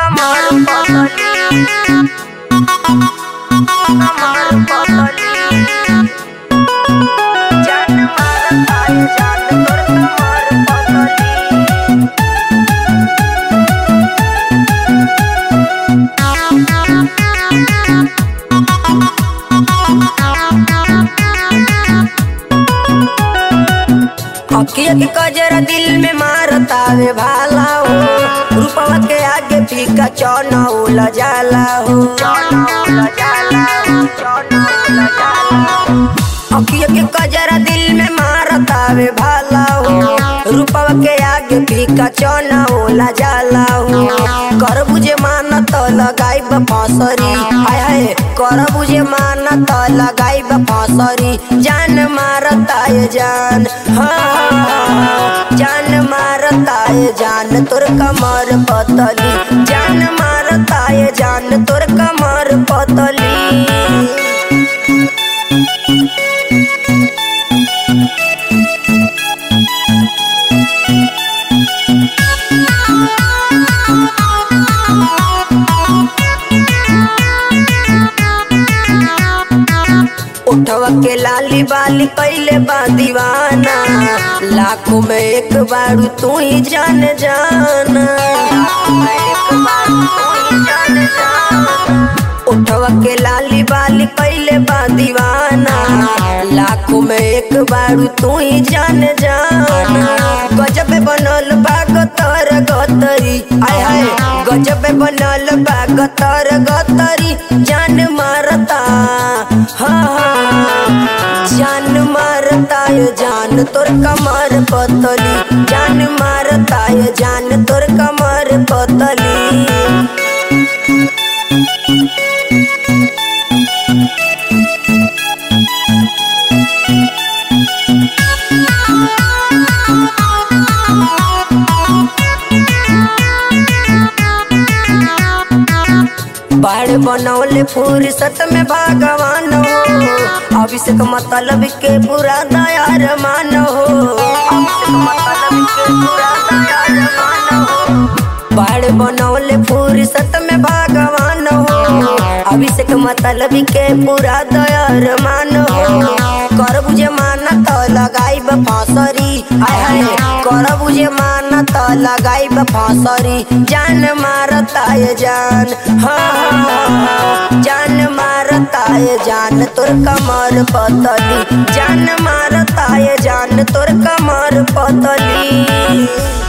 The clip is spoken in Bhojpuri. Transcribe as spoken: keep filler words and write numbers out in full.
कमर पतली कमर पतली जान मारता है जान तोर कमर पतली अखिया के कजरा दिल में मारता वे भाला हो रूपवा के आगे फीका चौना उला जाला हो चौना उला जाला हो चौना उला जाला अखिया के कजरा दिल में मारता वे भाला हो रूपवा के आगे फीका चौना उला जाला हो कर बुझे माना तो लगाई फांसरी हाय हाय कर बुझे माना तो लगाई फांसरी जान मारता है जान हाँ जान मारता है जान तोर कमर पतली जान मारता है जान तोर कमर पतली उठवा के लाली बाली कैले बा दीवाना लाखों में एक बार तू ही जान जाना लाखों में एक बार तू ही जान जाना उठवा के लाली बाली कैले बा दीवाना लाखों में एक बार तू ही जान जाना गजब बनल बा गतर गतरी आय हाय गजब बनल बा गतर गतरी जान मारता हाँ जान मारता है जान तोर कमर पतली जान मारता है जान तोर कमर पतली बाढ़ बनौले फुर्सत में भगवान हो अभिषेक मतलब के पूरा दयार मान हो अभिषेक मतलब के पूरा दयार मान हो बाढ़ बनौले फुर्सत में भगवान हो अभिषेक मतलब के पूरा दयार मान हो कर बुझे माना तो लगाई फांसरी आय हाय कर बुझे माना तो लगाई फांसरी जान मारता है जान हाँ जान मारता है जान तोर कमर पतली जान मारता है जान तोर कमर पतली।